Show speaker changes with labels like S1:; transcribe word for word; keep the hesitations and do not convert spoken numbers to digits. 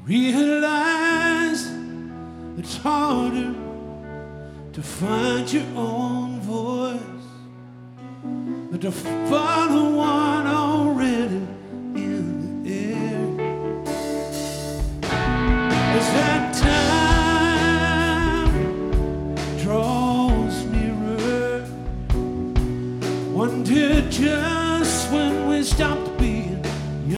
S1: Realize it's harder to find your own voice, but to follow one already in the air. As that time draws nearer, wonder just when we stopped